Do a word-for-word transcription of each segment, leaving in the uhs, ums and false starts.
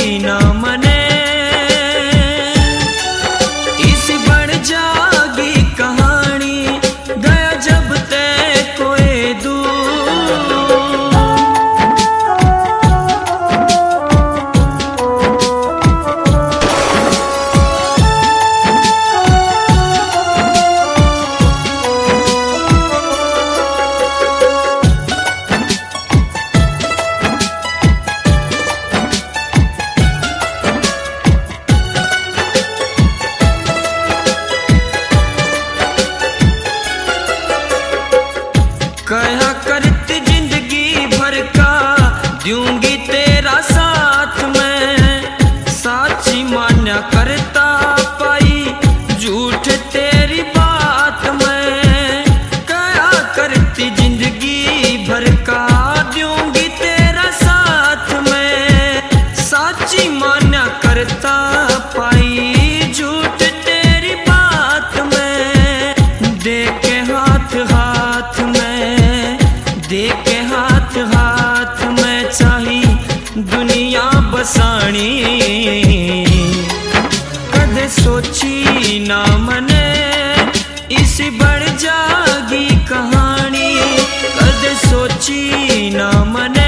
ना मने, इस बढ़ जागी कहानी गया जब तय कोई दूर। कहा करती जिंदगी भर का दूंगी तेरा साथ मैं, साची मान्या करता पाई झूठ तेरी बात मैं। कहा करती जिंदगी भर का दूंगी तेरा साथ मैं, साची मान्या करता पाई झूठ तेरी बात मैं। देखे हाथ हाथ में, देखे हाथ हाथ में चाही दुनिया बसानी, कदे सोची ना मने इस बढ़ जागी कहानी, कदे सोची ना मने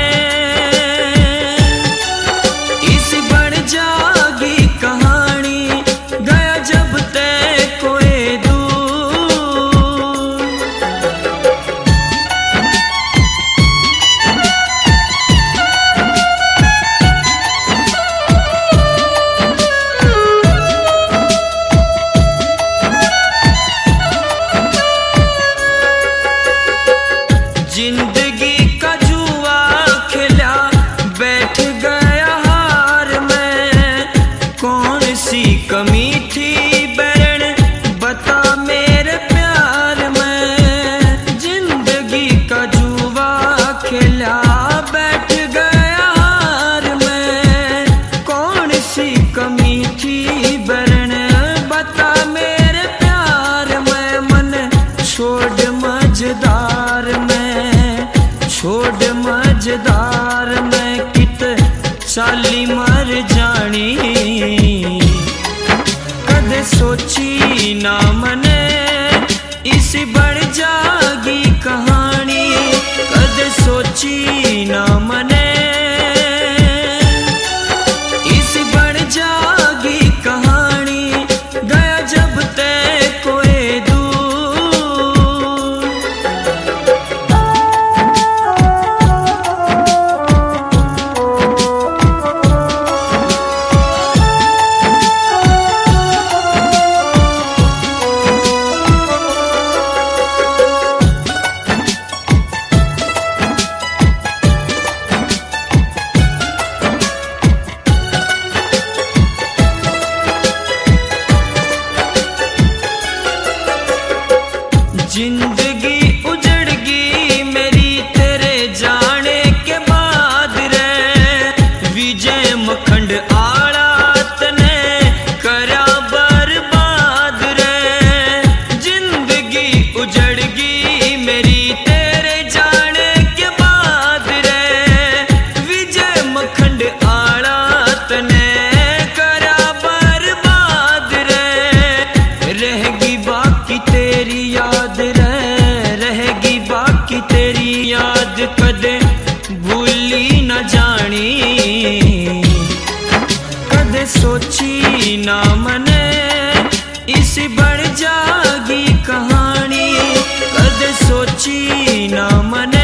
इस बढ़ जागी कहानी गया जब तय कोई दूर। जिंदगी का जुआ खेला बैठ गया हार में, कौन सी कमी थी बैरण बता मेरे प्यार में। जिंदगी का जुआ खेला बैठ गया हार में, कौन सी कमी थी बैरण बता मेरे प्यार में। मन छोड़ मझदार में, छोड़ मझदार में कित चाली मर जानी, कदे सोची ना मने इस बढ़ जागी कहानी, कदे सोची ना मने इस बढ़ जागी कहानी गया जब तय कोई दूर। जिंदगी उजड़ गई मेरी तेरे जाने के बाद रे, विजय मखंड आड़ा तने करा बर्बाद रे। जिंदगी उजड़ गई मेरी तेरे जाने के बाद रे, विजय मखंड आड़ा तने करा बर्बाद रे। रहेगी बाकी तेरी याद रे, रहेगी बाकी तेरी याद कदे भूली न जानी, कदे सोची ना मने इस बढ़ जागी कहानी, कदे सोची ना मने